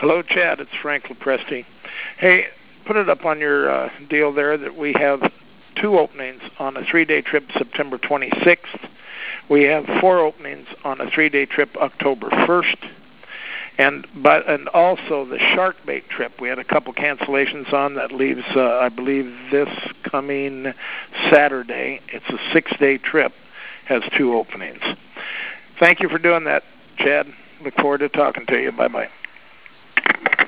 Hello, Chad. It's Frank Lopresti. Hey, put it up on your deal there that we have 2 openings on a 3-day trip September 26th. We have 4 openings on a 3-day trip October 1st. And also the shark bait trip. We had a couple cancellations on that leaves, I believe, this coming Saturday. It's a 6-day trip, has 2 openings. Thank you for doing that, Chad. Look forward to talking to you. Bye-bye.